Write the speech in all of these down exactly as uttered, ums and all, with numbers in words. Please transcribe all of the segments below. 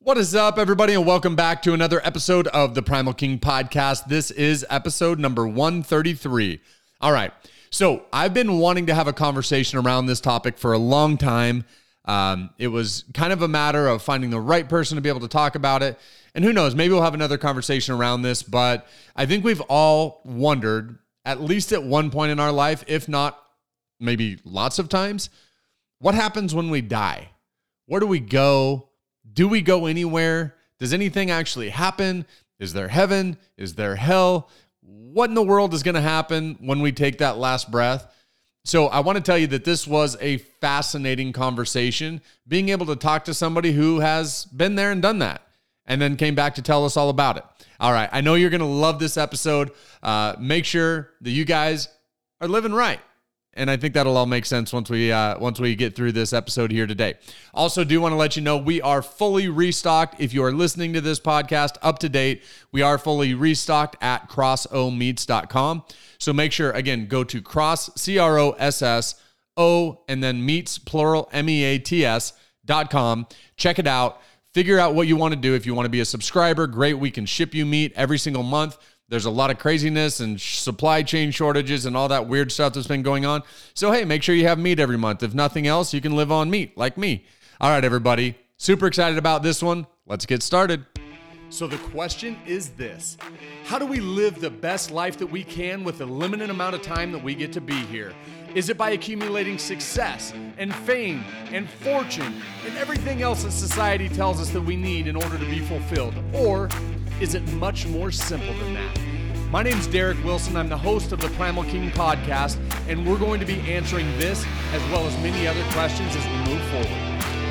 What is up, everybody, and welcome back to another episode of the Primal King Podcast. This is episode number one thirty-three. All right, so I've been wanting to have a conversation around this topic for a long time. Um, it was kind of a matter of finding the right person to be able to talk about it. And who knows, maybe we'll have another conversation around this, but I think we've all wondered, at least at one point in our life, if not maybe lots of times, what happens when we die? Where do we go? Do we go anywhere? Does anything actually happen? Is there heaven? Is there hell? What in the world is going to happen when we take that last breath? So I want to tell you that this was a fascinating conversation, being able to talk to somebody who has been there and done that, and then came back to tell us all about it. All right, I know you're going to love this episode. Uh, make sure that you guys are living right. And I think that'll all make sense once we uh, once we get through this episode here today. Also, do want to let you know we are fully restocked. If you are listening to this podcast up to date, we are fully restocked at cross o meats dot com. So make sure, again, go to cross, C R O S S, O, and then meats, plural, M E A T S, dot com. Check it out. Figure out what you want to do. If you want to be a subscriber, great. We can ship you meat every single month. There's a lot of craziness and supply chain shortages and all that weird stuff that's been going on. So, hey, make sure you have meat every month. If nothing else, you can live on meat like me. All right, everybody. Super excited about this one. Let's get started. So the question is this: how do we live the best life that we can with the limited amount of time that we get to be here? Is it by accumulating success and fame and fortune and everything else that society tells us that we need in order to be fulfilled? Or is it much more simple than that? My name's Derek Wilson. I'm the host of the Primal King Podcast, and we're going to be answering this as well as many other questions as we move forward.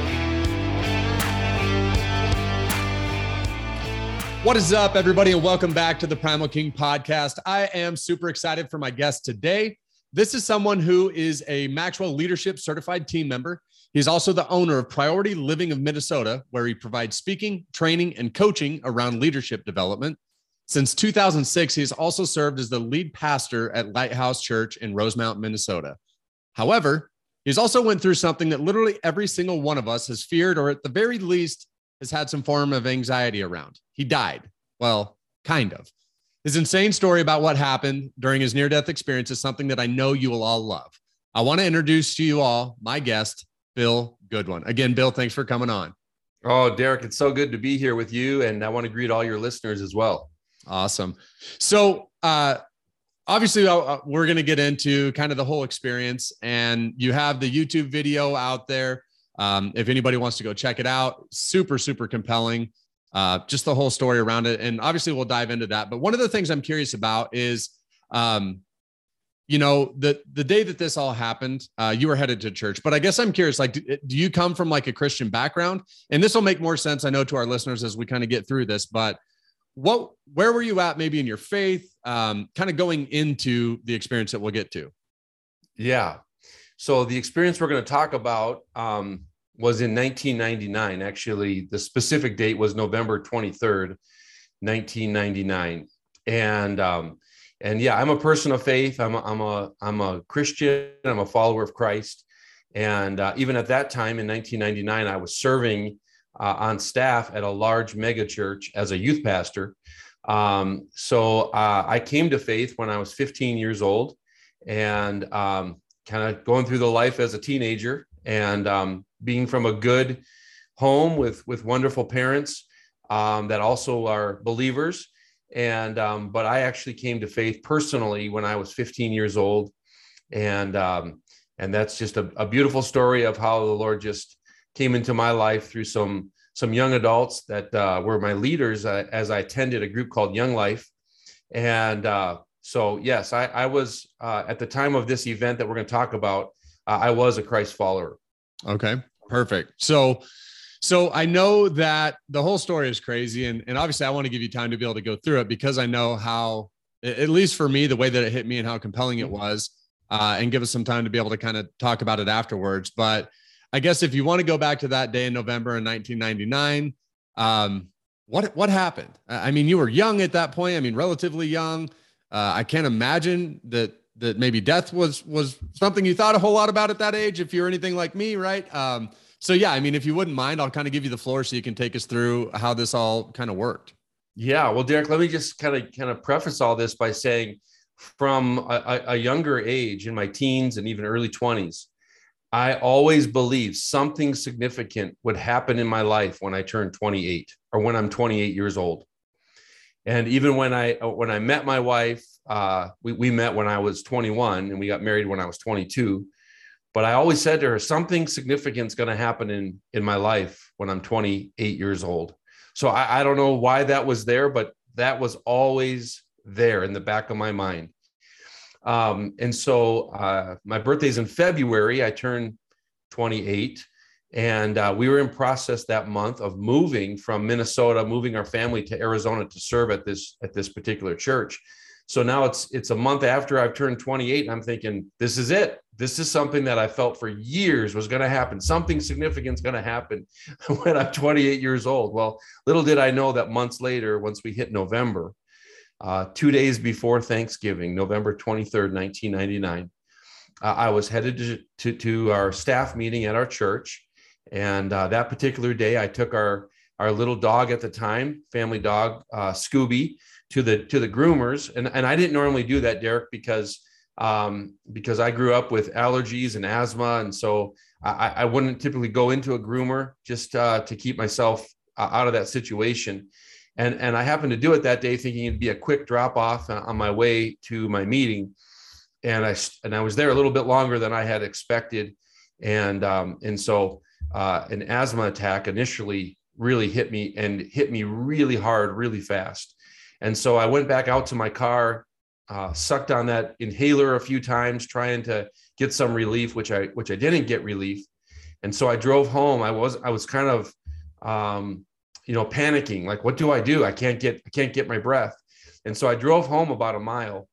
What is up, everybody, and welcome back to the Primal King Podcast. I am super excited for my guest today. This is someone who is a Maxwell Leadership Certified team member. He's also the owner of Priority Living of Minnesota, where he provides speaking, training, and coaching around leadership development. Since two thousand six, he has also served as the lead pastor at Lighthouse Church in Rosemount, Minnesota. However, he's also went through something that literally every single one of us has feared, or at the very least has had some form of anxiety around. He died. Well, kind of. His insane story about what happened during his near-death experience is something that I know you will all love. I want to introduce to you all my guest, Bill Goodwin. Again, Bill, thanks for coming on. Oh, Derek, it's so good to be here with you, and I want to greet all your listeners as well. Awesome. So, uh, obviously, uh, we're going to get into kind of the whole experience, and you have the YouTube video out there. Um, if anybody wants to go check it out, super, super compelling. Uh, just the whole story around it. And obviously we'll dive into that. But one of the things I'm curious about is, um, you know, the, the day that this all happened, uh, you were headed to church, but I guess I'm curious, like, do, do you come from like a Christian background? And this will make more sense, I know, to our listeners as we kind of get through this, but what, where were you at maybe in your faith, um, kind of going into the experience that we'll get to? Yeah. So the experience we're going to talk about, um, was in nineteen ninety-nine. Actually, the specific date was November twenty-third, nineteen ninety-nine. And, um, and yeah, I'm a person of faith. I'm a, I'm a, I'm a Christian. I'm a follower of Christ. And uh, even at that time in nineteen ninety-nine, I was serving uh, on staff at a large mega church as a youth pastor. Um, so uh, I came to faith when I was fifteen years old, and um, kind of going through the life as a teenager, and um, being from a good home with, with wonderful parents um, that also are believers. And, um, but I actually came to faith personally when I was fifteen years old. And, um, and that's just a, a beautiful story of how the Lord just came into my life through some, some young adults that uh, were my leaders uh, as I attended a group called Young Life. And uh, so, yes, I, I was uh, at the time of this event that we're going to talk about, uh, I was a Christ follower. Okay, perfect. So, so I know that the whole story is crazy, and, and obviously I want to give you time to be able to go through it because I know how, at least for me, the way that it hit me and how compelling it was, uh, and give us some time to be able to kind of talk about it afterwards. But I guess if you want to go back to that day in November in nineteen ninety-nine, um, what, what happened? I mean, you were young at that point. I mean, relatively young. Uh, I can't imagine that that maybe death was was something you thought a whole lot about at that age, if you're anything like me, right? Um, So yeah, I mean, if you wouldn't mind, I'll kind of give you the floor so you can take us through how this all kind of worked. Yeah. Well, Derek, let me just kind of kind of preface all this by saying from a, a younger age, in my teens and even early twenties, I always believed something significant would happen in my life when I turned twenty-eight or when I'm twenty-eight years old. And even when I when I met my wife, uh, we, we met when I was twenty-one and we got married when I was twenty-two. But I always said to her, something significant is going to happen in, in my life when I'm twenty-eight years old. So I, I don't know why that was there, but that was always there in the back of my mind. Um, and so uh, my birthday's in February. I turned twenty-eight, and uh, we were in process that month of moving from Minnesota, moving our family to Arizona to serve at this at this particular church. So now it's it's a month after I've turned twenty-eight, and I'm thinking, this is it. This is something that I felt for years was going to happen. Something significant is going to happen when I'm twenty-eight years old. Well, little did I know that months later, once we hit November, uh, two days before Thanksgiving, November twenty-third, nineteen ninety-nine, uh, I was headed to, to, to our staff meeting at our church. And uh, that particular day, I took our, our little dog at the time, family dog, uh, Scooby, to the to the groomers. And, and I didn't normally do that, Derek, because um, because I grew up with allergies and asthma. And so I, I wouldn't typically go into a groomer just uh, to keep myself uh, out of that situation. And, and I happened to do it that day thinking it'd be a quick drop off on my way to my meeting. And I, and I was there a little bit longer than I had expected. And, um, and so uh, an asthma attack initially really hit me and hit me really hard, really fast. And so I went back out to my car, uh, sucked on that inhaler a few times, trying to get some relief, which I which I didn't get relief. And so I drove home. I was I was kind of, um, you know, panicking. Like, what do I do? I can't get I can't get my breath. And so I drove home about a mile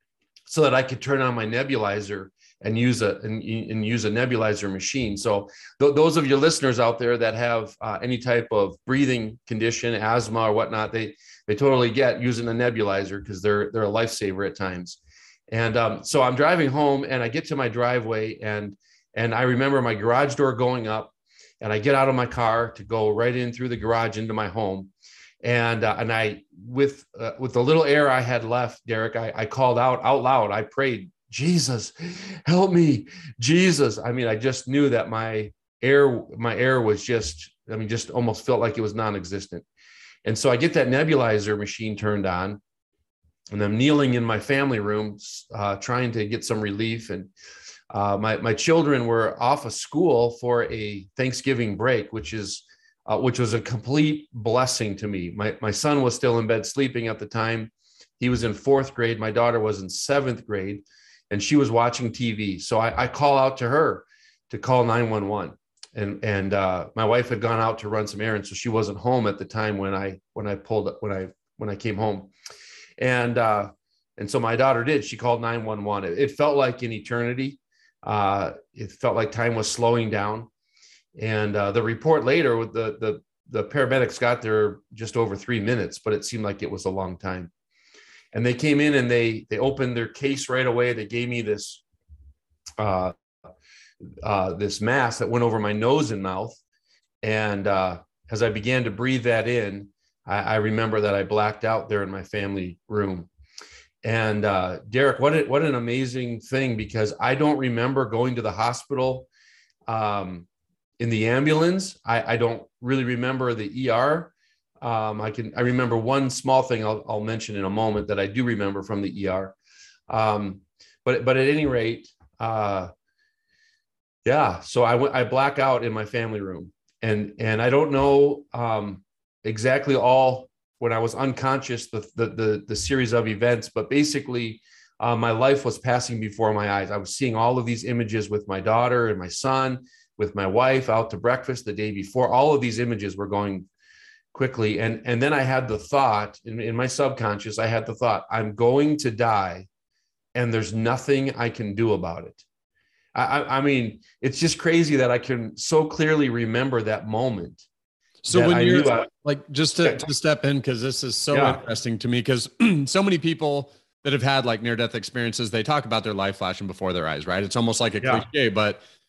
so that I could turn on my nebulizer and use a and, and use a nebulizer machine. So th- those of your listeners out there that have uh, any type of breathing condition, asthma or whatnot, they they totally get using a nebulizer because they're they're a lifesaver at times. And um, so I'm driving home and I get to my driveway and and I remember my garage door going up and I get out of my car to go right in through the garage into my home. And uh, and I with uh, with the little air I had left, Derek, I, I called out out loud. I prayed, Jesus, help me, Jesus. I mean, I just knew that my air, my air was just, I mean, just almost felt like it was non-existent. And so I get that nebulizer machine turned on and I'm kneeling in my family room, uh, trying to get some relief. And uh, my, my children were off of school for a Thanksgiving break, which is, uh, which was a complete blessing to me. My, my son was still in bed sleeping at the time. He was in fourth grade. My daughter was in seventh grade. And she was watching T V. So I, I call out to her to call nine one one. And, and uh, my wife had gone out to run some errands. So she wasn't home at the time when I, when I pulled when I, when I came home. And, uh, and so my daughter did, she called nine one one. It, it felt like an eternity. Uh, it felt like time was slowing down. And uh, the report later with the, the, the paramedics got there just over three minutes, but it seemed like it was a long time. And they came in and they they opened their case right away. They gave me this uh, uh, this mask that went over my nose and mouth. And uh, as I began to breathe that in, I, I remember that I blacked out there in my family room. And uh, Derek, what a, what an amazing thing, because I don't remember going to the hospital um, in the ambulance. I, I don't really remember the E R. Um, I can, I remember one small thing I'll, I'll mention in a moment that I do remember from the E R. Um, but, but at any rate, uh, yeah, so I went, I black out in my family room and, and I don't know um, exactly all when I was unconscious, the, the, the, the series of events, but basically uh, my life was passing before my eyes. I was seeing all of these images with my daughter and my son, with my wife out to breakfast the day before. All of these images were going quickly. And, and then I had the thought in, in my subconscious, I had the thought, I'm going to die and there's nothing I can do about it. I, I mean, it's just crazy that I can so clearly remember that moment. So when I you're I, like, just to, to step in, because this is so yeah. interesting to me, because so many people that have had like near-death experiences, they talk about their life flashing before their eyes, right? It's almost like a yeah. cliche, but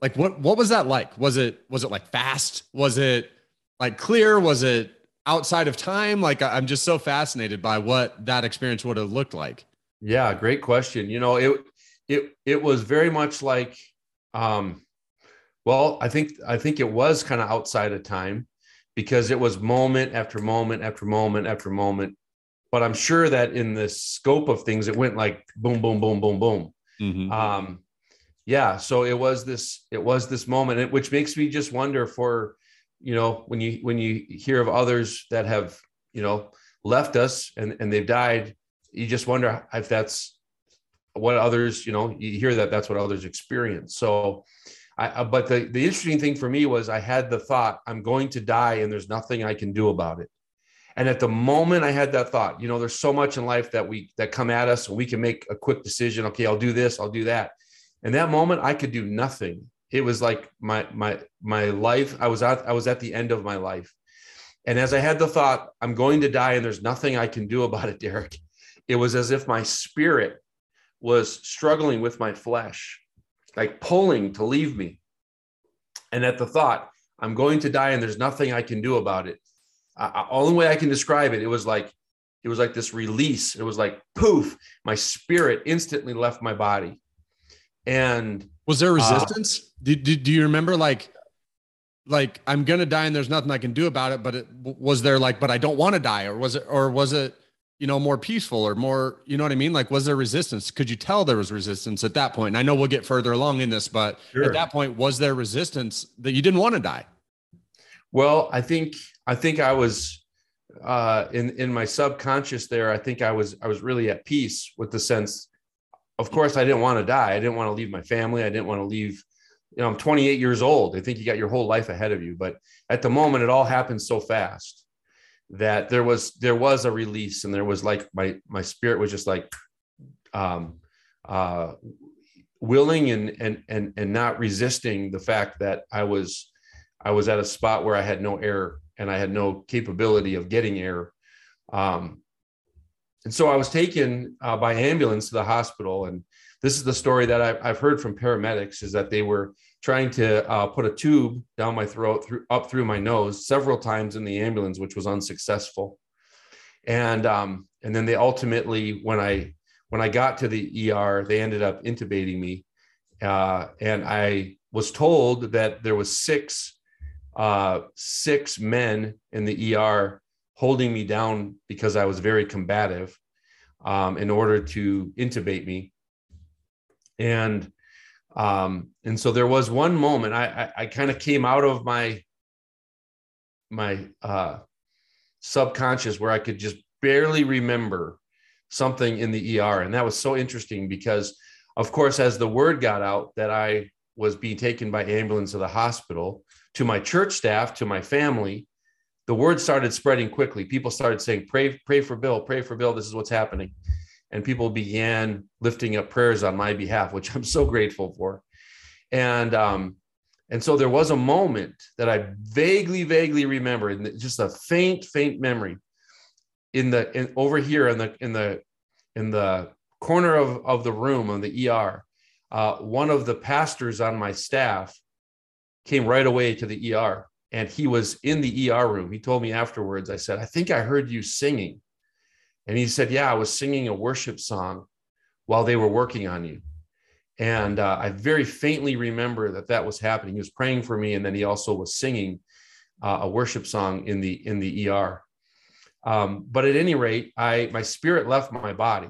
Like what, what was that like? Was it, was it like fast? Was it like clear? Was it outside of time? Like I'm just so fascinated by what that experience would have looked like. Yeah, great question. You know, it it it was very much like, um, well, I think I think it was kind of outside of time because it was moment after moment after moment after moment. But I'm sure that in the scope of things, it went like boom, boom, boom, boom, boom. Mm-hmm. Um, yeah, so it was this it was this moment, which makes me just wonder for, you know, when you when you hear of others that have, you know, left us and and they've died, you just wonder if that's what others, you know, you hear that that's what others experience. So I, but the, the interesting thing for me was I had the thought, I'm going to die and there's nothing I can do about it. And at the moment I had that thought, you know, there's so much in life that we, that come at us and we can make a quick decision. Okay, I'll do this, I'll do that. And that moment I could do nothing. It was like my, my, my life. I was at, I was at the end of my life. And as I had the thought, I'm going to die and there's nothing I can do about it, Derek, it was as if my spirit was struggling with my flesh, like pulling to leave me. And at the thought, I'm going to die and there's nothing I can do about it. Uh, only way I can describe it, it was like, it was like this release. It was like, poof, my spirit instantly left my body. And was there resistance? Uh, do, do, do you remember like, like I'm going to die and there's nothing I can do about it, but it was there like, but I don't want to die, or was it, or was it, you know, more peaceful or more, you know what I mean? Like, was there resistance? Could you tell there was resistance at that point? And I know we'll get further along in this, but sure. At that point, was there resistance that you didn't want to die? Well, I think, I think I was uh, in, in my subconscious there. I think I was, I was really at peace with the sense, of course, I didn't want to die. I didn't want to leave my family. I didn't want to leave, you know, I'm twenty-eight years old. I think you got your whole life ahead of you, but at the moment, it all happened so fast that there was, there was a release, and there was like, my, my spirit was just like, um, uh, willing and, and, and, and not resisting the fact that I was, I was at a spot where I had no air and I had no capability of getting air. Um, and so I was taken uh, by ambulance to the hospital. And this is the story that I've, I've heard from paramedics, is that they were trying to uh, put a tube down my throat, through, up through my nose several times in the ambulance, which was unsuccessful. And, um, and then they ultimately, when I, when I got to the E R, they ended up intubating me. Uh, and I was told that there was six, uh, six men in the E R holding me down because I was very combative, um, in order to intubate me. And, um, and so there was one moment I, I, I kind of came out of my, my, uh, subconscious where I could just barely remember something in the E R. And that was so interesting because, of course, as the word got out that I was being taken by ambulance to the hospital, to my church staff, to my family, the word started spreading quickly. People started saying, pray, pray for Bill, pray for Bill. This is what's happening. And people began lifting up prayers on my behalf, which I'm so grateful for. And, um, and so there was a moment that I vaguely, vaguely remember, and just a faint, faint memory in the, in, over here in the, in the, in the corner of, of the room on the E R. Uh, one of the pastors on my staff came right away to the E R, and he was in the E R room. He told me afterwards, I said, I think I heard you singing. And he said, yeah, I was singing a worship song while they were working on you. And uh, I very faintly remember that that was happening. He was praying for me. And then he also was singing uh, a worship song in the, in the E R. Um, but at any rate, I, my spirit left my body.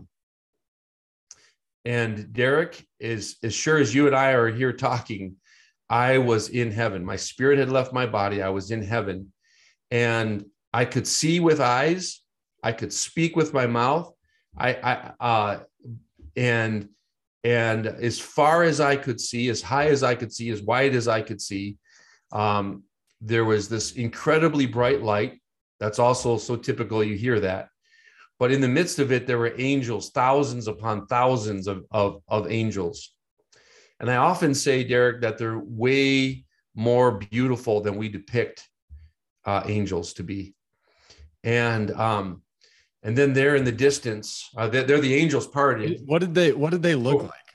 And Derek, is as sure as you and I are here talking, I was in heaven. My spirit had left my body. I was in heaven, and I could see with eyes. I could speak with my mouth. I, I, uh, and, and as far as I could see, as high as I could see, as wide as I could see, um, there was this incredibly bright light. That's also so typical. You hear that. But in the midst of it, there were angels, thousands upon thousands of, of, of angels. And I often say, Derek, that they're way more beautiful than we depict uh, angels to be. And, um, and then there in the distance, uh, they're, they're the angels party. What did they, what did they look oh. like?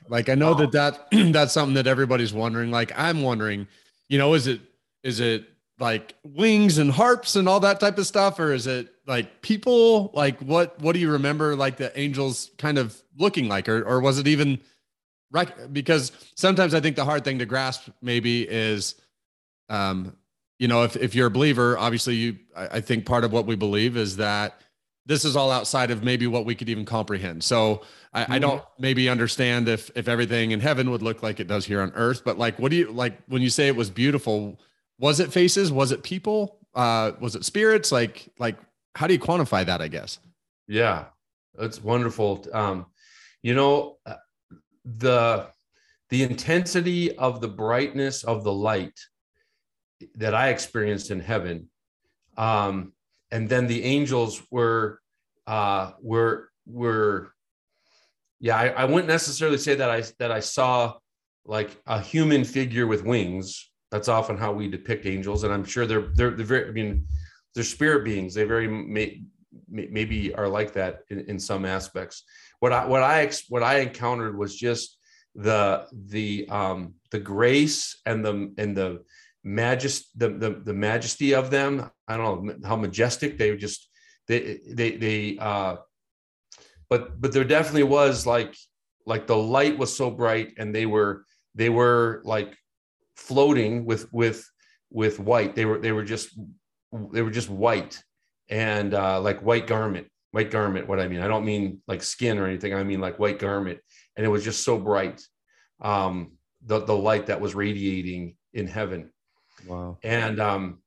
Like, I know that that that's something that everybody's wondering. Like, I'm wondering, you know, is it, is it like wings and harps and all that type of stuff? Or is it like people? Like, what, what do you remember like the angels kind of looking like? Or, or was it even right? Because sometimes I think the hard thing to grasp maybe is, um, you know, if, if you're a believer, obviously you, I, I think part of what we believe is that this is all outside of maybe what we could even comprehend. So I, mm-hmm. I don't maybe understand if, if everything in heaven would look like it does here on earth, but like, what do you like when you say it was beautiful? Was it faces? Was it people? Uh, was it spirits? Like, like, how do you quantify that, I guess? Yeah, that's wonderful. Um, you know, the, the intensity of the brightness of the light that I experienced in heaven, um, and then the angels were, uh, were, were, yeah, I, I wouldn't necessarily say that I, that I saw like a human figure with wings. That's often how we depict angels. And I'm sure they're, they're, they're very, I mean, they're spirit beings. They very may, maybe are like that in, in some aspects. What I, what I, what I encountered was just the, the, um, the grace and the, and the, Majest the, the the majesty of them. I don't know how majestic they were. Just they they they uh but but there definitely was like like the light was so bright, and they were they were like floating with with with white. They were they were just they were just white, and uh like white garment white garment what I mean I don't mean like skin or anything. I mean like white garment, and it was just so bright, um the the light that was radiating in heaven. Wow. And um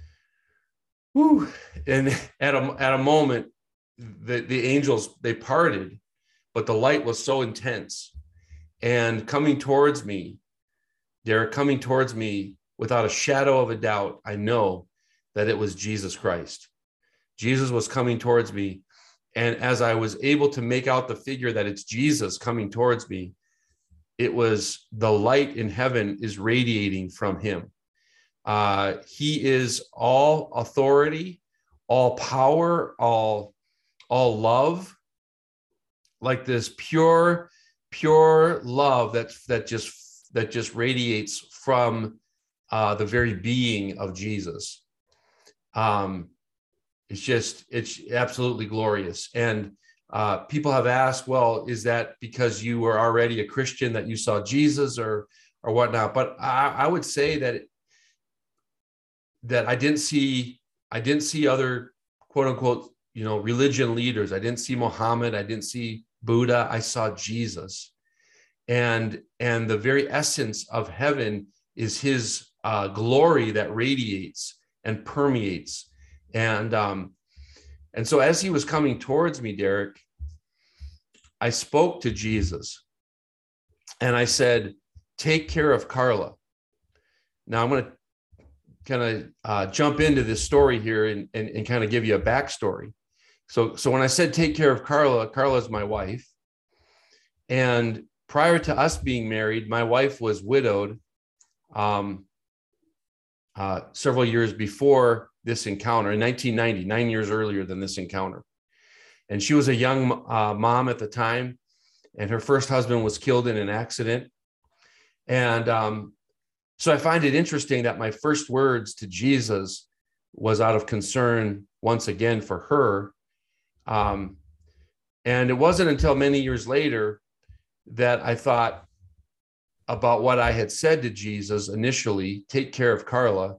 whew, and at a at a moment the the angels, they parted, but the light was so intense, and coming towards me, they're coming towards me without a shadow of a doubt. I know that it was Jesus Christ. Jesus was coming towards me, and as I was able to make out the figure that it's Jesus coming towards me, it was the light in heaven is radiating from him. Uh, he is all authority, all power, all, all love, like this pure, pure love that, that just, that just radiates from uh, the very being of Jesus. Um, it's just, it's absolutely glorious. And uh, people have asked, well, is that because you were already a Christian that you saw Jesus or, or whatnot? But I, I would say that it, that I didn't see, I didn't see other quote unquote, you know, religion leaders. I didn't see Muhammad. I didn't see Buddha. I saw Jesus. And, and the very essence of heaven is his uh, glory that radiates and permeates. And, um, and so as he was coming towards me, Derek, I spoke to Jesus and I said, take care of Carla. Now I'm going to kind of uh, jump into this story here and, and, and kind of give you a backstory. So, so when I said take care of Carla, Carla is my wife. And prior to us being married, my wife was widowed um, uh, several years before this encounter, in nineteen ninety, nine years earlier than this encounter. And she was a young uh, mom at the time, and her first husband was killed in an accident. And um, so I find it interesting that my first words to Jesus was out of concern once again for her. Um, and it wasn't until many years later that I thought about what I had said to Jesus initially, take care of Carla.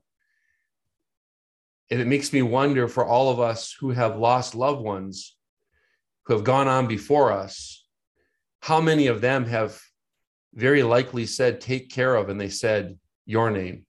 And it makes me wonder for all of us who have lost loved ones who have gone on before us, how many of them have very likely said, take care of, and they said, your name.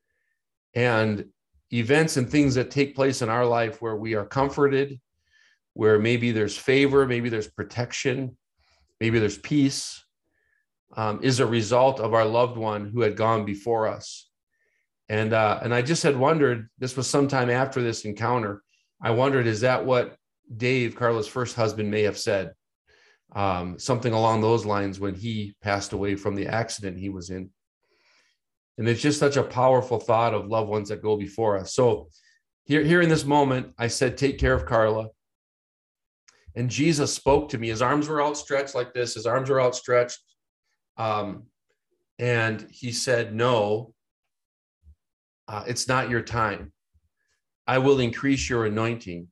And events and things that take place in our life where we are comforted, where maybe there's favor, maybe there's protection, maybe there's peace, um, is a result of our loved one who had gone before us. And, uh, and I just had wondered, this was sometime after this encounter, I wondered, is that what Dave, Carla's first husband, may have said? Um, something along those lines when he passed away from the accident he was in. And it's just such a powerful thought of loved ones that go before us. So here, here in this moment, I said, take care of Carla. And Jesus spoke to me. His arms were outstretched like this. His arms were outstretched. Um, and he said, no, uh, it's not your time. I will increase your anointing.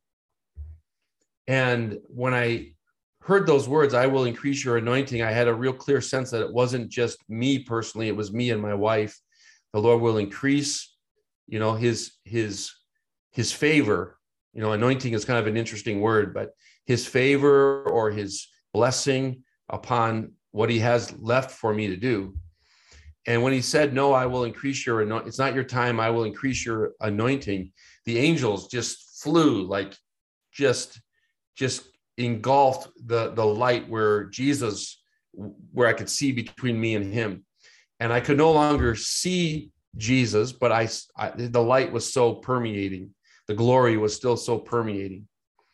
And when I heard those words, I will increase your anointing, I had a real clear sense that it wasn't just me personally, it was me and my wife. The Lord will increase, you know, his, his, his favor. You know, anointing is kind of an interesting word, but his favor or his blessing upon what he has left for me to do. And when he said, no, I will increase your anointing, it's not your time, I will increase your anointing, the angels just flew, like just, just engulfed the, the light where Jesus, where I could see between me and him. And I could no longer see Jesus, but I, I the light was so permeating. The glory was still so permeating.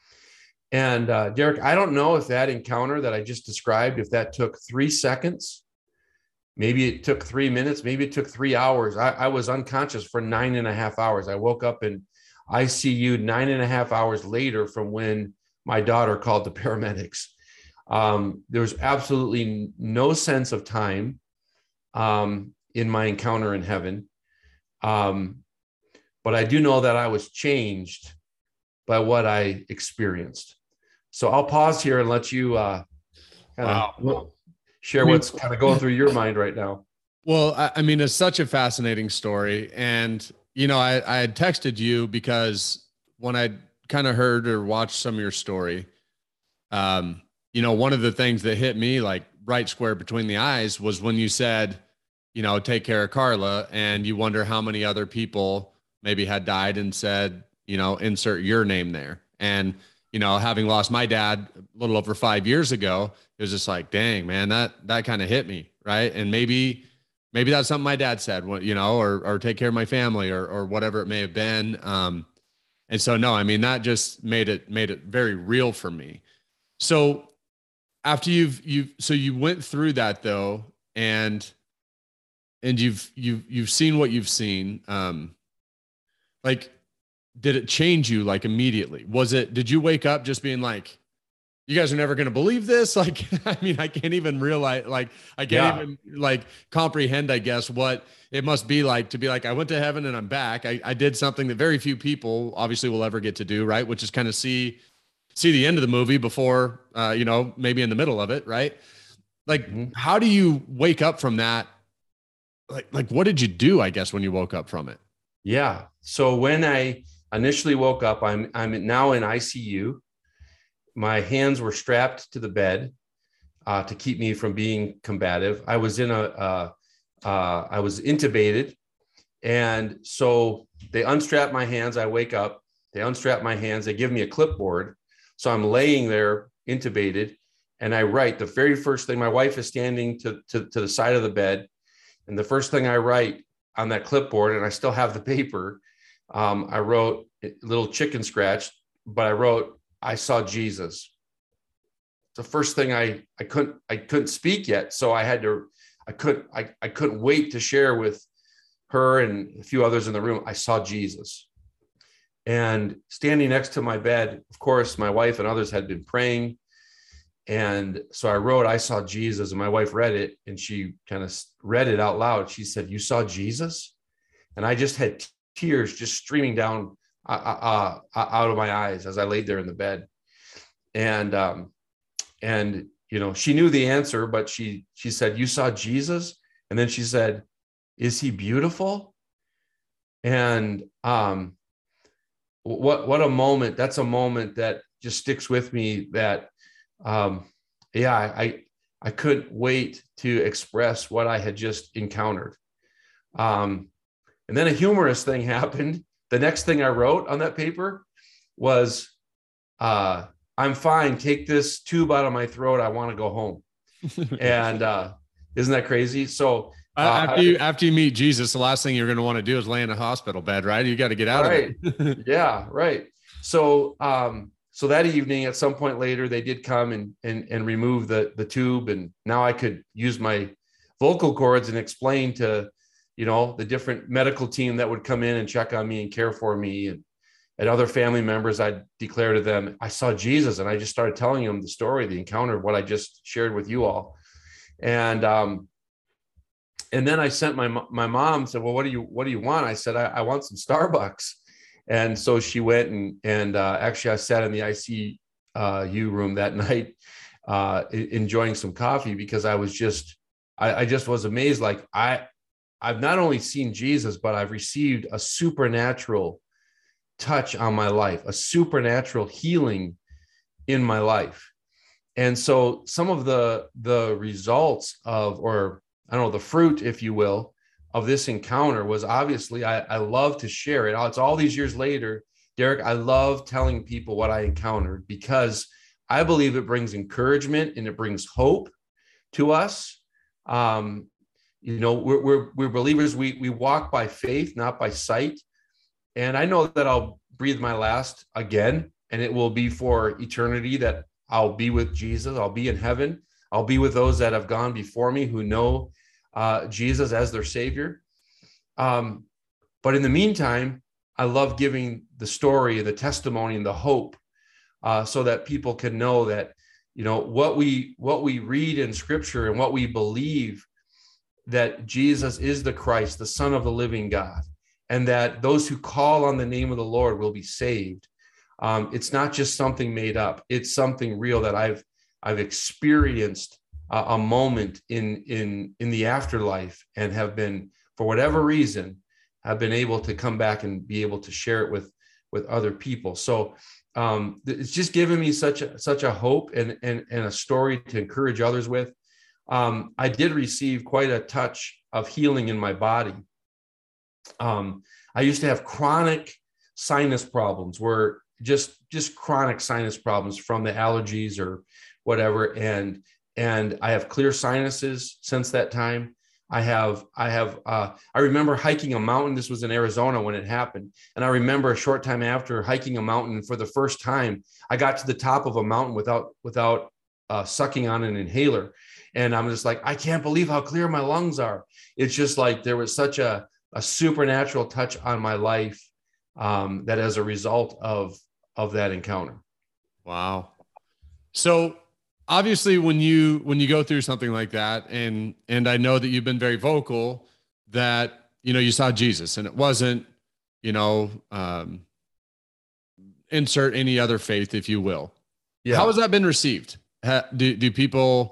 And uh, Derek, I don't know if that encounter that I just described, if that took three seconds, maybe it took three minutes, maybe it took three hours. I, I was unconscious for nine and a half hours. I woke up in I C U nine and a half hours later from when my daughter called the paramedics. Um, there was absolutely no sense of time um, in my encounter in heaven. Um, but I do know that I was changed by what I experienced. So I'll pause here and let you uh, kind of wow. share what's kind of going through your mind right now. Well, I, I mean, it's such a fascinating story. And, you know, I, I had texted you because when I kind of heard or watched some of your story, um, you know, one of the things that hit me like right square between the eyes was when you said, you know, take care of Carla, and you wonder how many other people maybe had died and said, you know, insert your name there. And, you know, having lost my dad a little over five years ago, it was just like, dang, man, that, that kind of hit me. Right. And maybe, maybe that's something my dad said, you know, or, or take care of my family or, or whatever it may have been. Um, and so, no, I mean, that just made it, made it very real for me. So after you've, you've, so you went through that though, and, and you've, you've, you've seen what you've seen. Um, like, did it change you like immediately? Was it, did you wake up just being like, you guys are never going to believe this? Like, I mean, I can't even realize, like, I can't yeah. even like comprehend, I guess, what it must be like to be like, I went to heaven and I'm back. I, I did something that very few people obviously will ever get to do. Right. Which is kind of see, see the end of the movie before, uh, you know, maybe in the middle of it. Right. Like, mm-hmm. how do you wake up from that? Like, like, what did you do, I guess, when you woke up from it? Yeah. So when I initially woke up, I'm, I'm now in I C U. My hands were strapped to the bed uh, to keep me from being combative. I was in a, uh, uh, I was intubated. And so they unstrap my hands. I wake up, they unstrap my hands. They give me a clipboard. So I'm laying there intubated, and I write the very first thing. My wife is standing to, to, to the side of the bed. And the first thing I write on that clipboard, and I still have the paper, um, I wrote a little chicken scratch, but I wrote, I saw Jesus. The first thing I, I couldn't, I couldn't speak yet. So I had to, I couldn't, I, I couldn't wait to share with her and a few others in the room. I saw Jesus. And standing next to my bed, of course, my wife and others had been praying. And so I wrote, I saw Jesus, and my wife read it, and she kind of read it out loud. She said, you saw Jesus? And I just had tears just streaming down uh, uh, uh, out of my eyes as I laid there in the bed. And, um, and, you know, she knew the answer, but she, she said, you saw Jesus? And then she said, is he beautiful? And, um, what, what a moment. That's a moment that just sticks with me, that, um, yeah, I, I couldn't wait to express what I had just encountered. Um, and then a humorous thing happened. The next thing I wrote on that paper was, uh, I'm fine. Take this tube out of my throat. I want to go home. And uh, isn't that crazy? So uh, after you, after you meet Jesus, the last thing you're going to want to do is lay in a hospital bed, right? You got to get out right. of it. Yeah. Right. So, um, so that evening, at some point later, they did come and, and, and remove the, the tube. And now I could use my vocal cords and explain to, you know, the different medical team that would come in and check on me and care for me. And, and other family members, I'd declare to them, I saw Jesus. And I just started telling them the story, the encounter, what I just shared with you all. And, um, And then I sent my my mom said, well, what do you what do you want? I said, I, I want some Starbucks. And so she went and and uh, actually I sat in the I C U room that night, uh, enjoying some coffee, because I was just I, I just was amazed. Like I I've not only seen Jesus, but I've received a supernatural touch on my life, a supernatural healing in my life. And so some of the the results of, or I don't know, the fruit, if you will, of this encounter was obviously, I, I love to share it. It's all these years later, Derek, I love telling people what I encountered, because I believe it brings encouragement and it brings hope to us. Um, you know, we're, we're, we're believers. We, we walk by faith, not by sight. And I know that I'll breathe my last again, and it will be for eternity, that I'll be with Jesus. I'll be in heaven. I'll be with those that have gone before me who know uh, Jesus as their Savior. Um, but in the meantime, I love giving the story, the testimony, and the hope, uh, so that people can know that, you know, what we what we read in Scripture and what we believe, that Jesus is the Christ, the Son of the living God, and that those who call on the name of the Lord will be saved. Um, it's not just something made up; it's something real that I've I've experienced uh, a moment in in in the afterlife, and have been, for whatever reason, have been able to come back and be able to share it with with other people. So um, it's just given me such a such a hope and and and a story to encourage others with. Um, I did receive quite a touch of healing in my body. Um, I used to have chronic sinus problems, where just just chronic sinus problems from the allergies or whatever, and and I have clear sinuses since that time. I have, I have, uh, I remember hiking a mountain. This was in Arizona when it happened. And I remember a short time after hiking a mountain for the first time, I got to the top of a mountain without, without uh, sucking on an inhaler. And I'm just like, I can't believe how clear my lungs are. It's just like, there was such a, a supernatural touch on my life um, that as a result of, of that encounter. Wow. So obviously, when you when you go through something like that, and and I know that you've been very vocal that, you know, you saw Jesus, and it wasn't, you know, um, insert any other faith, if you will. Yeah. How has that been received? Ha, do do people?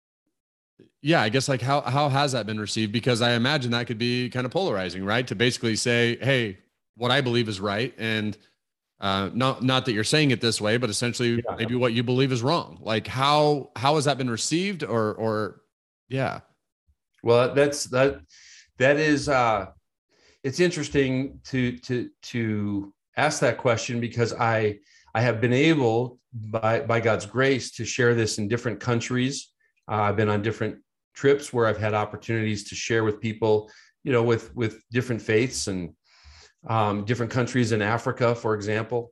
Yeah, I guess, like, how how has that been received? Because I imagine that could be kind of polarizing, right? To basically say, hey, what I believe is right, and Uh, not, not that you're saying it this way, but essentially yeah. maybe what you believe is wrong. Like, how, how has that been received, or, or, yeah. Well, that's, that, that is, uh, it's interesting to, to, to ask that question, because I, I have been able, by, by God's grace, to share this in different countries. Uh, I've been on different trips where I've had opportunities to share with people, you know, with, with different faiths, and Um, different countries in Africa, for example.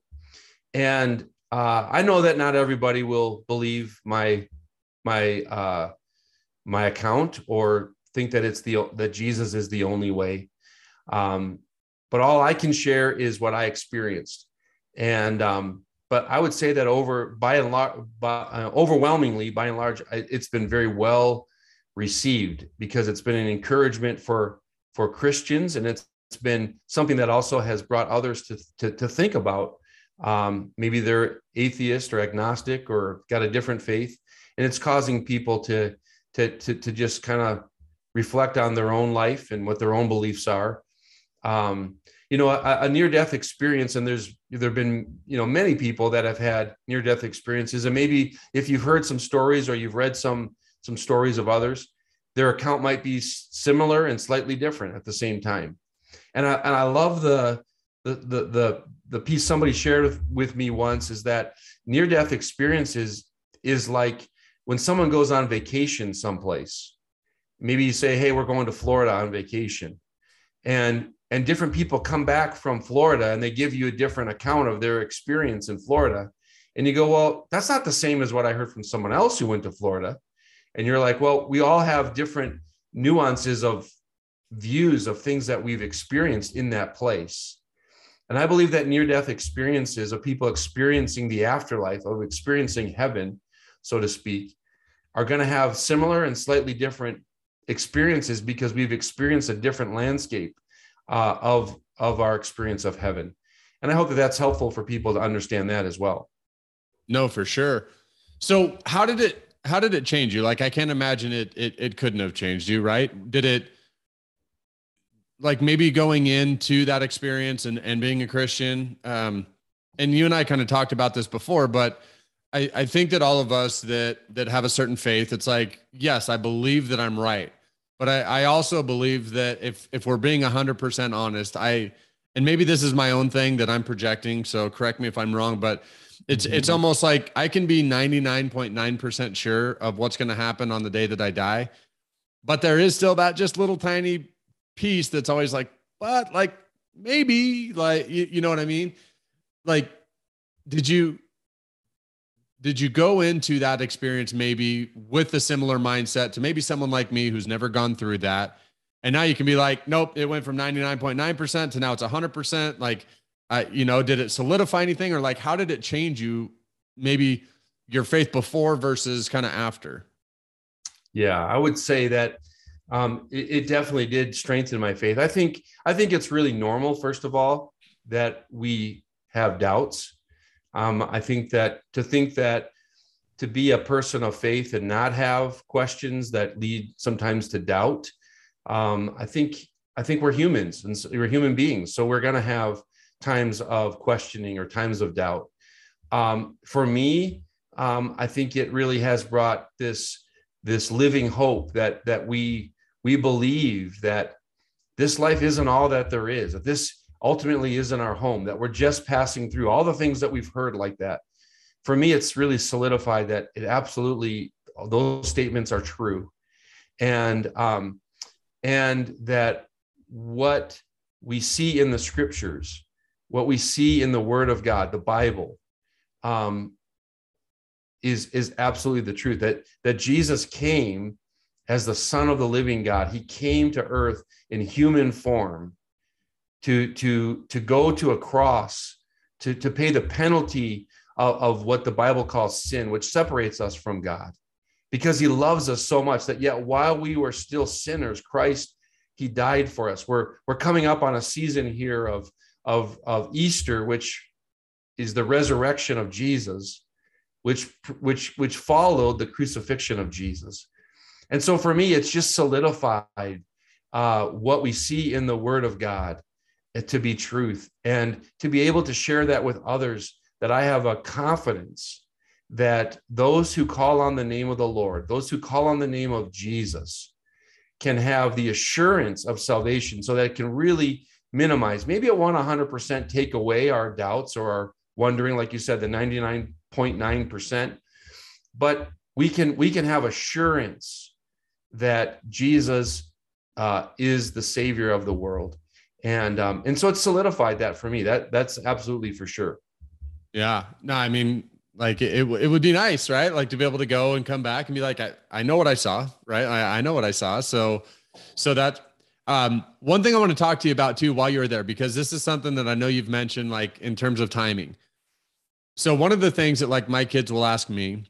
And uh, I know that not everybody will believe my my uh, my account, or think that it's the that Jesus is the only way. Um, but all I can share is what I experienced. And um, but I would say that over by and large, by, uh, overwhelmingly, by and large, it's been very well received, because it's been an encouragement for for Christians, and it's It's been something that also has brought others to, to, to think about. Um, maybe they're atheist or agnostic or got a different faith, and it's causing people to, to, to, to just kind of reflect on their own life and what their own beliefs are. Um, you know, a, a near-death experience, and there's, there've been, you know, many people that have had near-death experiences. And maybe if you've heard some stories, or you've read some, some stories of others, their account might be similar and slightly different at the same time. And I, and I love the, the, the, the, the piece somebody shared with, with me once, is that near-death experiences is like when someone goes on vacation someplace. Maybe you say, hey, we're going to Florida on vacation. And, and different people come back from Florida, and they give you a different account of their experience in Florida. And you go, well, that's not the same as what I heard from someone else who went to Florida. And you're like, well, we all have different nuances of views of things that we've experienced in that place. And I believe that near-death experiences of people experiencing the afterlife, of experiencing heaven, so to speak, are going to have similar and slightly different experiences because we've experienced a different landscape uh, of, of our experience of heaven. And I hope that that's helpful for people to understand that as well. No, for sure. So how did it, how did it change you? Like, I can't imagine it, it, it couldn't have changed you, right? Did it, like maybe going into that experience and, and being a Christian, um, and you and I kind of talked about this before, but I, I think that all of us that, that have a certain faith, it's like, yes, I believe that I'm right. But I, I also believe that if, if we're being a hundred percent honest, I, and maybe this is my own thing that I'm projecting, so correct me if I'm wrong, but it's, mm-hmm. it's almost like I can be ninety-nine point nine percent sure of what's going to happen on the day that I die. But there is still that just little tiny piece that's always like, but like, maybe like, you, you know what I mean? Like, did you, did you go into that experience maybe with a similar mindset to maybe someone like me who's never gone through that? And now you can be like, nope, it went from ninety-nine point nine percent to now it's a hundred percent. Like, uh, you know, did it solidify anything, or like, how did it change you? Maybe your faith before versus kind of after? Yeah, I would say that um, it, it definitely did strengthen my faith. I think, I think it's really normal, first of all, that we have doubts. Um, I think that to think that to be a person of faith and not have questions that lead sometimes to doubt, um, I think I think we're humans and we're human beings, so we're going to have times of questioning or times of doubt. Um, for me, um, I think it really has brought this this living hope that that we we believe that this life isn't all that there is, that this ultimately isn't our home, that we're just passing through, all the things that we've heard like that. For me, it's really solidified that it absolutely, those statements are true. And, um, and that what we see in the scriptures, what we see in the word of God, the Bible, um, is, is absolutely the truth, that, that Jesus came as the Son of the living God. He came to earth in human form to, to, to go to a cross, to, to pay the penalty of, of what the Bible calls sin, which separates us from God, because he loves us so much that yet while we were still sinners, Christ, he died for us. We're, we're coming up on a season here of, of, of Easter, which is the resurrection of Jesus, which, which, which followed the crucifixion of Jesus. And so for me, it's just solidified uh, what we see in the word of God to be truth, and to be able to share that with others, that I have a confidence that those who call on the name of the Lord, those who call on the name of Jesus, can have the assurance of salvation, so that it can really minimize. Maybe it won't one hundred percent take away our doubts or our wondering, like you said, the ninety-nine point nine percent, but we can, we can have assurance that Jesus uh, is the Savior of the world. And, um, and so it's solidified that for me, that that's absolutely for sure. Yeah, no, I mean, like it, it would be nice, right? Like to be able to go and come back and be like, I, I know what I saw, right? I, I know what I saw. So, so that, um, one thing I want to talk to you about too, while you're there, because this is something that I know you've mentioned, like in terms of timing. So one of the things that like my kids will ask me,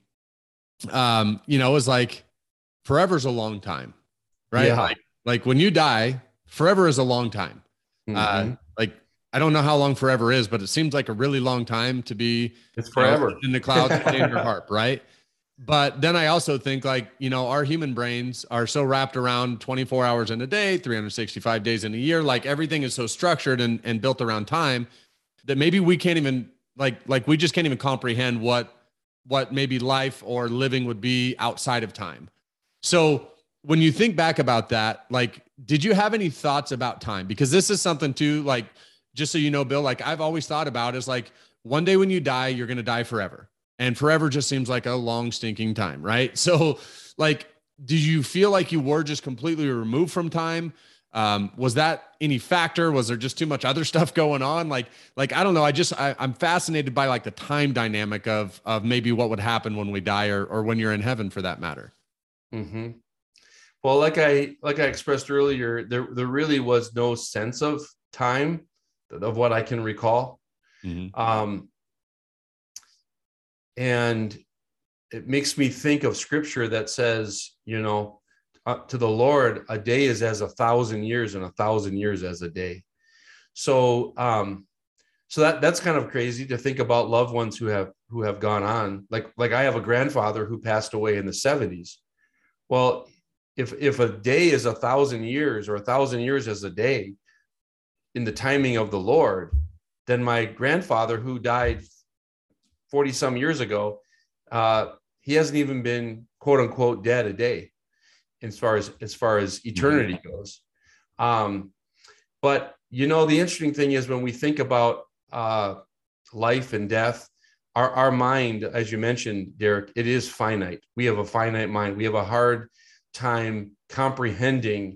um, you know, is like, forever's a long time, right? Yeah. Like, like when you die, forever is a long time. Mm-hmm. Uh, like, I don't know how long forever is, but it seems like a really long time to be it's forever you know, in the clouds playing your harp, right? But then I also think like, you know, our human brains are so wrapped around twenty-four hours in a day, three hundred sixty-five days in a year. Like everything is so structured and, and built around time that maybe we can't even like, like we just can't even comprehend what, what maybe life or living would be outside of time. So when you think back about that, like, did you have any thoughts about time? Because this is something too, like, just so you know, Bill, like I've always thought about is like one day when you die, you're going to die forever, and forever just seems like a long stinking time. Right. So like, did you feel like you were just completely removed from time? Um, was that any factor? Was there just too much other stuff going on? Like, like, I don't know. I just, I, I'm fascinated by like the time dynamic of, of maybe what would happen when we die, or, or when you're in heaven for that matter. Mm-hmm. Well, like I like I expressed earlier, there there really was no sense of time, of what I can recall, mm-hmm. um, and it makes me think of scripture that says, you know, uh, to the Lord, a day is as a thousand years, and a thousand years as a day. So, um, so that that's kind of crazy to think about loved ones who have who have gone on. Like like I have a grandfather who passed away in the seventies. Well, if if a day is a thousand years, or a thousand years as a day in the timing of the Lord, then my grandfather, who died forty some years ago, uh, he hasn't even been quote unquote dead a day as far as as far as eternity goes. Um, but you know, the interesting thing is when we think about uh, life and death, our, our mind, as you mentioned, Derek, it is finite. We have a finite mind. We have a hard time comprehending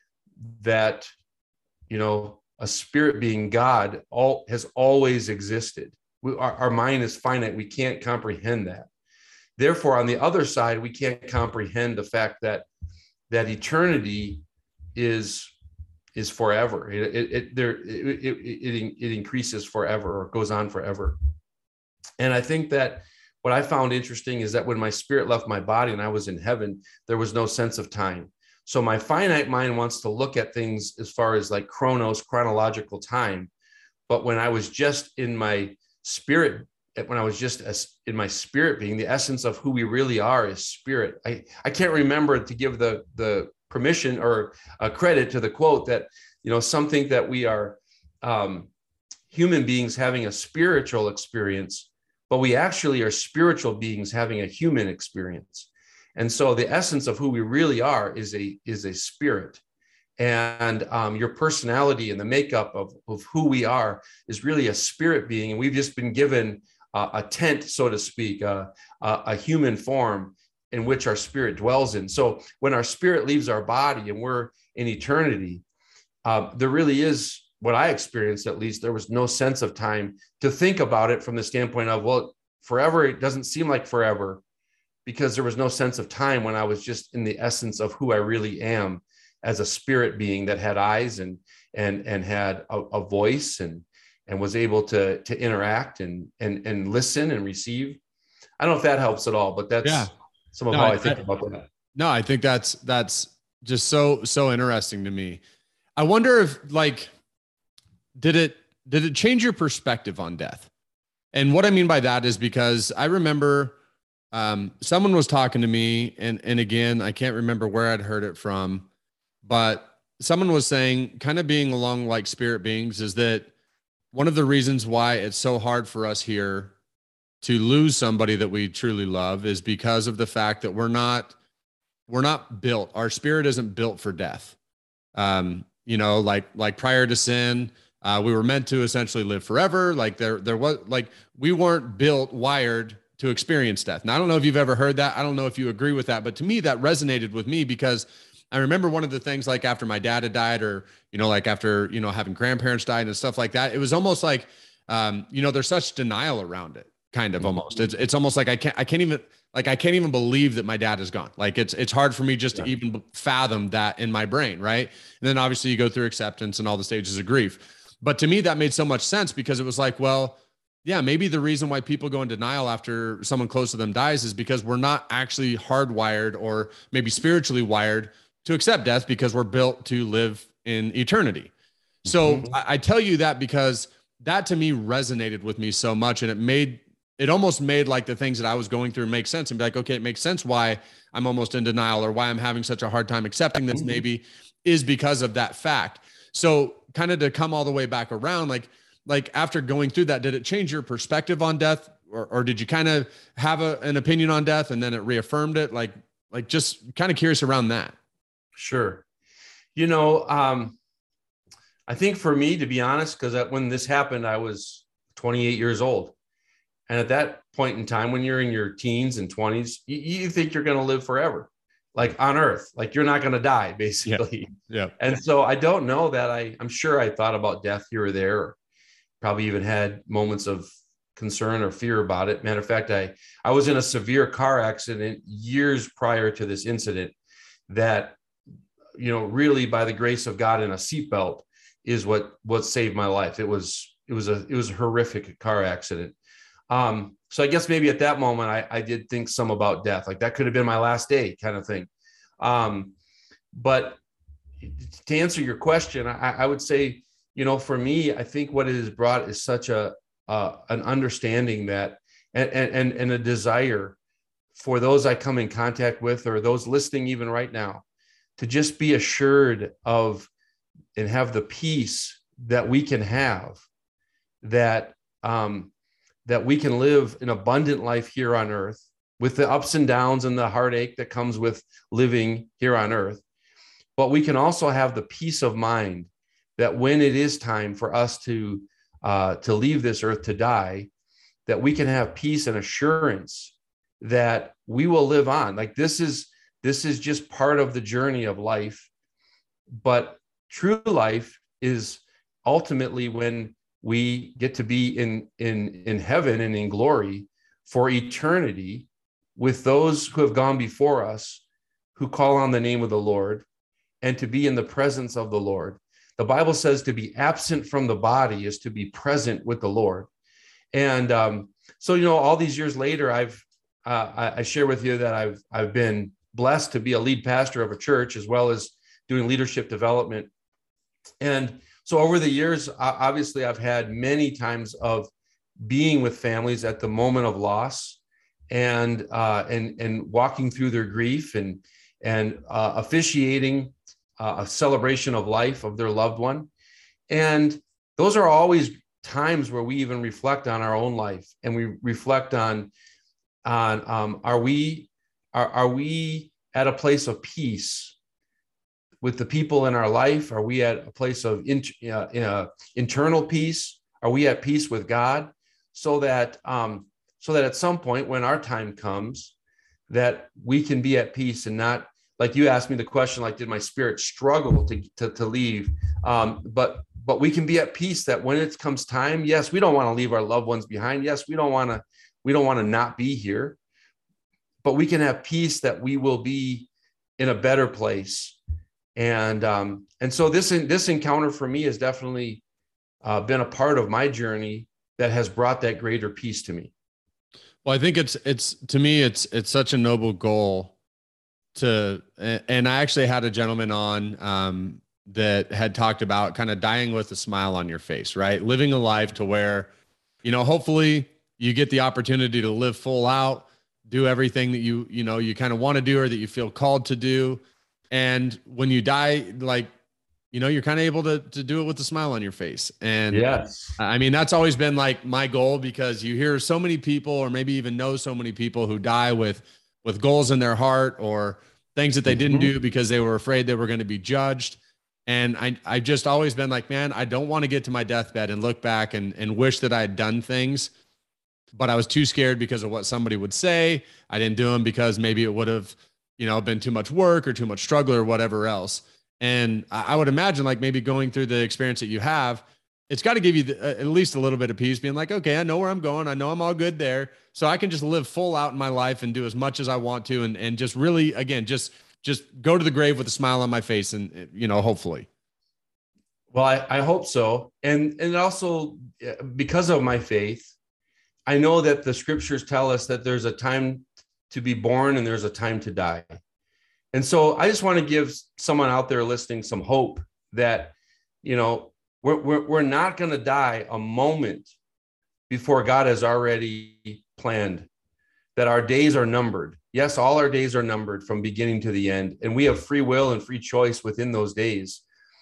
that, you know, a spirit being God all has always existed. We, our, our mind is finite. We can't comprehend that. Therefore, on the other side, we can't comprehend the fact that that eternity is is forever. It it it, there, it, it, it, it increases forever, or goes on forever. And I think that what I found interesting is that when my spirit left my body and I was in heaven, there was no sense of time. So my finite mind wants to look at things as far as like chronos, chronological time. But when I was just in my spirit, when I was just as in my spirit being, the essence of who we really are is spirit. I, I can't remember to give the, the permission or uh, credit to the quote that, you know, some think that we are um, human beings having a spiritual experience, but we actually are spiritual beings having a human experience. And so the essence of who we really are is a is a spirit. And um, your personality and the makeup of, of who we are is really a spirit being. And we've just been given uh, a tent, so to speak, uh, a, a human form in which our spirit dwells in. So when our spirit leaves our body and we're in eternity, uh, there really is, what I experienced at least, there was no sense of time to think about it from the standpoint of, well, forever, it doesn't seem like forever, because there was no sense of time when I was just in the essence of who I really am as a spirit being that had eyes and and and had a, a voice and and was able to to interact and and and listen and receive. I don't know if that helps at all, but that's yeah. some of no, how I, I think I, about that. No, I think that's that's just so so interesting to me. I wonder if like did it did it change your perspective on death? And what I mean by that is because I remember um, someone was talking to me, and and again, I can't remember where I'd heard it from, but someone was saying, kind of being along like spirit beings, is that one of the reasons why it's so hard for us here to lose somebody that we truly love is because of the fact that we're not we're not built. Our spirit isn't built for death. Um, you know, like like prior to sin, uh, we were meant to essentially live forever. Like there there was like we weren't built wired to experience death. Now, I don't know if you've ever heard that. I don't know if you agree with that, but to me, that resonated with me because I remember one of the things, like after my dad had died, or, you know, like after, you know, having grandparents died and stuff like that, it was almost like, um, you know, there's such denial around it, kind of almost. It's, it's almost like I can't, I can't even, like, I can't even believe that my dad is gone. Like it's, it's hard for me just yeah. to even fathom that in my brain. Right. And then obviously you go through acceptance and all the stages of grief. But to me, that made so much sense because it was like, well, yeah, maybe the reason why people go in denial after someone close to them dies is because we're not actually hardwired or maybe spiritually wired to accept death because we're built to live in eternity. So mm-hmm. I, I tell you that because that to me resonated with me so much, and it made, it almost made like the things that I was going through make sense and be like, okay, it makes sense why I'm almost in denial or why I'm having such a hard time accepting this mm-hmm. maybe is because of that fact. So kind of to come all the way back around, like, like after going through that, did it change your perspective on death, or, or did you kind of have a, an opinion on death and then it reaffirmed it? Like, like just kind of curious around that. Sure. You know, um, I think for me, to be honest, because when this happened, I was twenty-eight years old. And at that point in time, when you're in your teens and twenties, you, you think you're going to live forever, like on earth, like you're not going to die, basically. Yeah. yeah. And so I don't know that I, I'm sure I thought about death here or there, or probably even had moments of concern or fear about it. Matter of fact, I, I was in a severe car accident years prior to this incident that, you know, really by the grace of God in a seatbelt is what, what saved my life. It was, it was a, it was a horrific car accident. Um, so I guess maybe at that moment I, I did think some about death, like that could have been my last day kind of thing. Um, But to answer your question, I, I would say, you know, for me, I think what it has brought is such a uh, an understanding that and, and and a desire for those I come in contact with, or those listening even right now, to just be assured of and have the peace that we can have, that um, that we can live an abundant life here on earth with the ups and downs and the heartache that comes with living here on earth. But we can also have the peace of mind that when it is time for us to uh, to leave this earth to die, that we can have peace and assurance that we will live on. Like this is this is just part of the journey of life. But true life is ultimately when we get to be in in in heaven and in glory for eternity with those who have gone before us, who call on the name of the Lord, and to be in the presence of the Lord. The Bible says to be absent from the body is to be present with the Lord. And um, so, you know, all these years later, I've uh, I, I share with you that I've I've been blessed to be a lead pastor of a church, as well as doing leadership development. And so over the years, obviously, I've had many times of being with families at the moment of loss, and uh, and and walking through their grief, and and uh, officiating uh, a celebration of life of their loved one. And those are always times where we even reflect on our own life, and we reflect on on um, are we are, are we at a place of peace with the people in our life? Are we at a place of in, uh, uh, internal peace? Are we at peace with God? So that um, so that at some point when our time comes, that we can be at peace, and not, like you asked me the question, like, did my spirit struggle to to, to leave? Um, but but we can be at peace that when it comes time, yes, we don't want to leave our loved ones behind. Yes, we don't want to we don't want to not be here, but we can have peace that we will be in a better place. And um, and so this this encounter for me has definitely uh, been a part of my journey that has brought that greater peace to me. Well, I think it's it's to me it's it's such a noble goal to, and I actually had a gentleman on um, that had talked about kind of dying with a smile on your face, right? Living a life to where, you know, hopefully you get the opportunity to live full out, do everything that you you know you kind of want to do or that you feel called to do. And when you die, like, you know, you're kind of able to, to do it with a smile on your face. And yes, I mean, that's always been like my goal, because you hear so many people, or maybe even know so many people who die with, with goals in their heart, or things that they mm-hmm. didn't do because they were afraid they were going to be judged. And I, I've just always been like, man, I don't want to get to my deathbed and look back and, and wish that I had done things, but I was too scared because of what somebody would say. I didn't do them because maybe it would have, you know, been too much work or too much struggle or whatever else. And I would imagine, like, maybe going through the experience that you have, it's got to give you the, uh, at least a little bit of peace, being like, okay, I know where I'm going. I know I'm all good there. So I can just live full out in my life and do as much as I want to. And, and just really, again, just, just go to the grave with a smile on my face, and, you know, hopefully. Well, I, I hope so. And, and also because of my faith, I know that the scriptures tell us that there's a time to be born and there's a time to die. And so I just want to give someone out there listening some hope that, you know, we're, we're, we're not going to die a moment before God has already planned, that our days are numbered. Yes, all our days are numbered from beginning to the end, and we have free will and free choice within those days.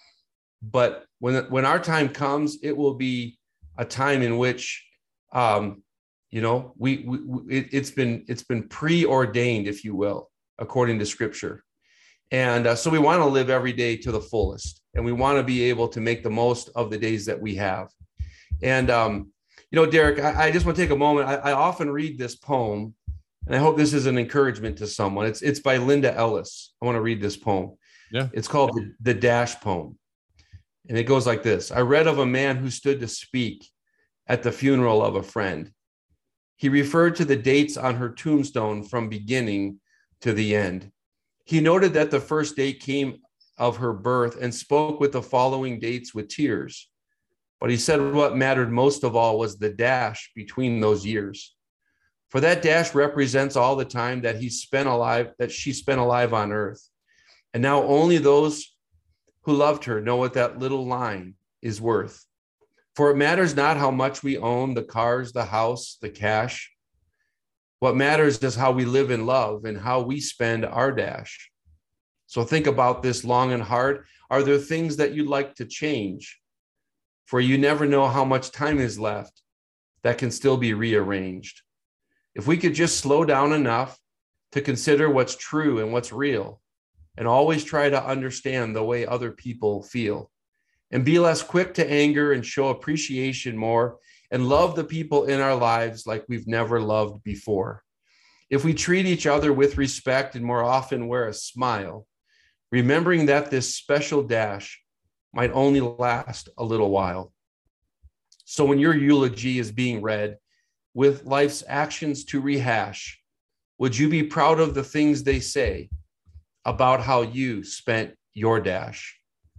But when, when our time comes, it will be a time in which, um, you know, we, we it, it's been it's been preordained, if you will, according to Scripture. And uh, so we want to live every day to the fullest, and we want to be able to make the most of the days that we have. And, um, you know, Derek, I, I just want to take a moment. I, I often read this poem, and I hope this is an encouragement to someone. It's it's by Linda Ellis. I want to read this poem. Yeah. It's called the, the Dash Poem. And it goes like this. I read of a man who stood to speak at the funeral of a friend. He referred to the dates on her tombstone from beginning to the end. He noted that the first date came of her birth and spoke with the following dates with tears. But he said what mattered most of all was the dash between those years. For that dash represents all the time that he spent alive, that she spent alive on earth. And now only those who loved her know what that little line is worth. For it matters not how much we own, the cars, the house, the cash. What matters is how we live in love and how we spend our dash. So think about this long and hard. Are there things that you'd like to change? For you never know how much time is left that can still be rearranged. If we could just slow down enough to consider what's true and what's real, and always try to understand the way other people feel, and be less quick to anger and show appreciation more, and love the people in our lives like we've never loved before. If we treat each other with respect and more often wear a smile, remembering that this special dash might only last a little while. So when your eulogy is being read with life's actions to rehash, would you be proud of the things they say about how you spent your dash?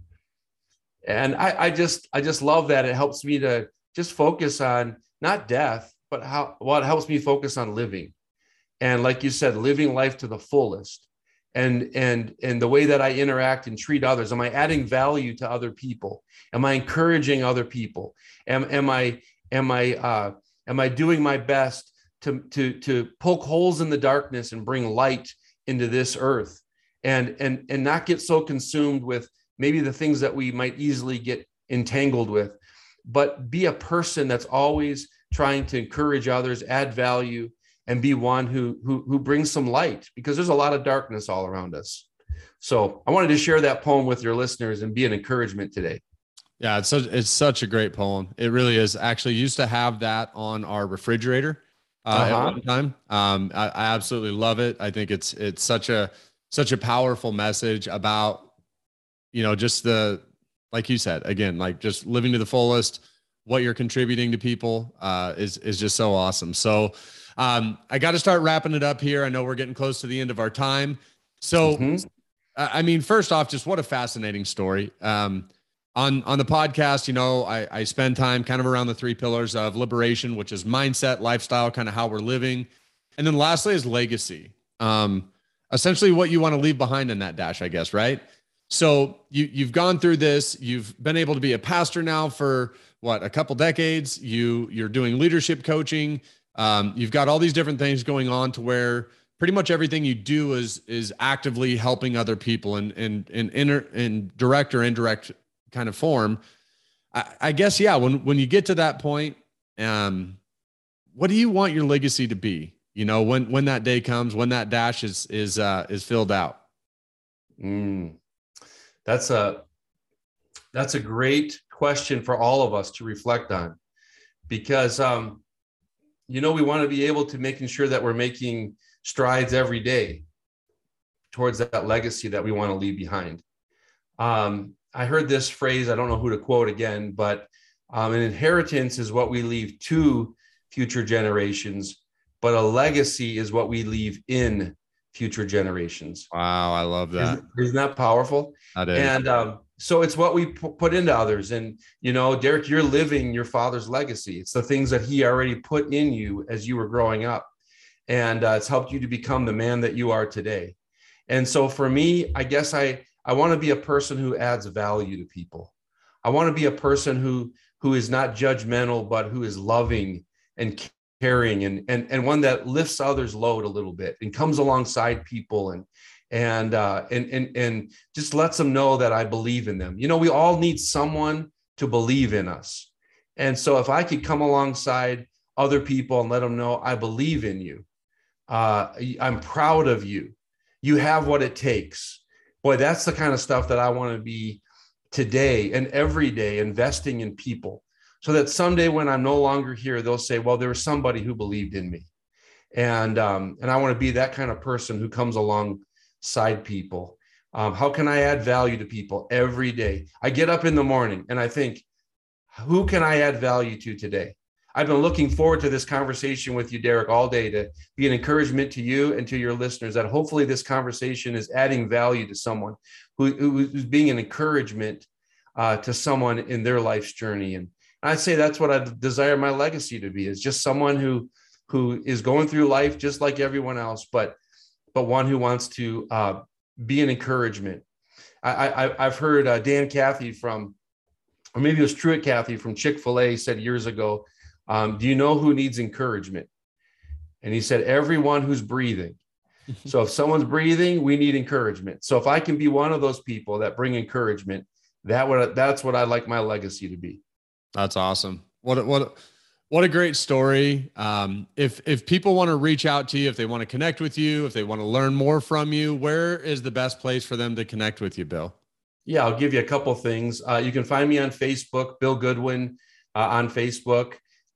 And I, I just, I just love that. It helps me to just focus on not death, but how, well, it helps me focus on living. And like you said, living life to the fullest. And, and, and the way that I interact and treat others. Am I adding value to other people? Am I encouraging other people? Am, am I, am I, uh, am I doing my best to, to, to poke holes in the darkness and bring light into this earth? And, and, and not get so consumed with maybe the things that we might easily get entangled with, but be a person that's always trying to encourage others, add value, and be one who, who, who brings some light, because there's a lot of darkness all around us. So I wanted to share that poem with your listeners and be an encouragement today. Yeah, it's such, it's such a great poem. It really is. Actually used to have that on our refrigerator uh, uh-huh. at one time. Um, I, I absolutely love it. I think it's, it's such a, such a powerful message about, you know, just the, like you said, again, like just living to the fullest, what you're contributing to people uh, is, is just so awesome. So um, I got to start wrapping it up here. I know we're getting close to the end of our time. So, mm-hmm. I mean, first off, just what a fascinating story. Um, on, on the podcast, you know, I, I spend time kind of around the three pillars of liberation, which is mindset, lifestyle, kind of how we're living. And then lastly is legacy. Um, essentially what you want to leave behind in that dash, I guess. Right. So you, you've gone through this, you've been able to be a pastor now for what, a couple decades. You you're doing leadership coaching. Um, you've got all these different things going on to where pretty much everything you do is, is actively helping other people in, in, in, inter, in direct or indirect kind of form. I, I guess, yeah. When, when you get to that point, um, what do you want your legacy to be? You know, when, when that day comes, when that dash is, is, uh, is filled out. Mm, that's a, that's a great question for all of us to reflect on, because, um, you know, we want to be able to making sure that we're making strides every day towards that legacy that we want to leave behind. Um, I heard this phrase, I don't know who to quote again, but um, an inheritance is what we leave to future generations, but a legacy is what we leave in future generations. Wow, I love that. Isn't, isn't that powerful? That is. And um, so it's what we p- put into others. And, you know, Derek, you're living your father's legacy. It's the things that he already put in you as you were growing up. And uh, it's helped you to become the man that you are today. And so for me, I guess I, I want to be a person who adds value to people. I want to be a person who, who is not judgmental, but who is loving and caring, and, and, and one that lifts others' load a little bit and comes alongside people and, and, uh, and, and, and just lets them know that I believe in them. You know, we all need someone to believe in us. And so if I could come alongside other people and let them know, I believe in you. Uh, I'm proud of you. You have what it takes. Boy, that's the kind of stuff that I want to be today and every day, investing in people, so that someday when I'm no longer here, they'll say, well, there was somebody who believed in me. And, um, and I want to be that kind of person who comes alongside people. Um, how can I add value to people every day? I get up in the morning and I think, who can I add value to today? I've been looking forward to this conversation with you, Derek, all day, to be an encouragement to you and to your listeners, that hopefully this conversation is adding value to someone who, who's being an encouragement uh, to someone in their life's journey. And I'd say that's what I desire my legacy to be, is just someone who, who is going through life just like everyone else, but, but one who wants to uh, be an encouragement I, I I've heard uh, Dan Cathy from, or maybe it was Truett Cathy from Chick-fil-A said years ago, um, do you know who needs encouragement? And he said, everyone who's breathing. So if someone's breathing, we need encouragement. So if I can be one of those people that bring encouragement, that would, that's what I'd like my legacy to be. That's awesome. What, what, what a great story. Um, if, if people want to reach out to you, if they want to connect with you, if they want to learn more from you, where is the best place for them to connect with you, Bill? Yeah, I'll give you a couple things. Uh, you can find me on Facebook, Bill Goodwin uh, on Facebook.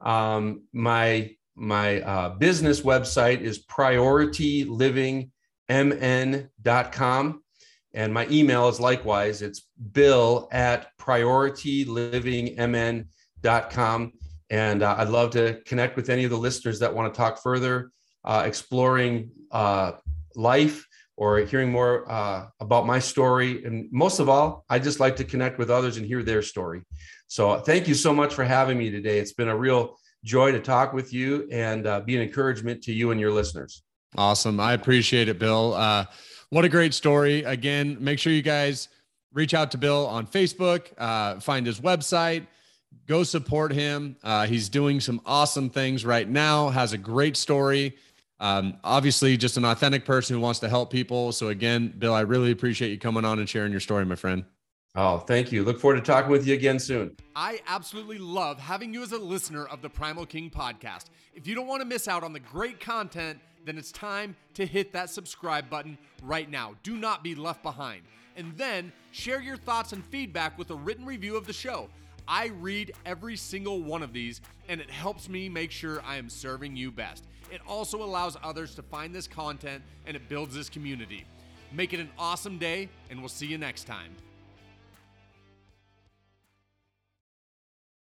Um, my my uh, business website is priority living m n dot com. And my email is likewise, it's bill at priority living m n dot com. And uh, I'd love to connect with any of the listeners that want to talk further, uh, exploring uh, life, or hearing more uh, about my story. And most of all, I just like to connect with others and hear their story. So thank you so much for having me today. It's been a real joy to talk with you and uh, be an encouragement to you and your listeners. Awesome. I appreciate it, Bill. Uh, what a great story. Again, make sure you guys reach out to Bill on Facebook, uh, find his website, go support him. Uh, he's doing some awesome things right now, has a great story. Um, obviously just an authentic person who wants to help people. So again, Bill, I really appreciate you coming on and sharing your story, my friend. Oh, thank you. Look forward to talking with you again soon. I absolutely love having you as a listener of the Primal King podcast. If you don't want to miss out on the great content, then it's time to hit that subscribe button right now. Do not be left behind. And then share your thoughts and feedback with a written review of the show. I read every single one of these, and it helps me make sure I am serving you best. It also allows others to find this content, and it builds this community. Make it an awesome day, and we'll see you next time.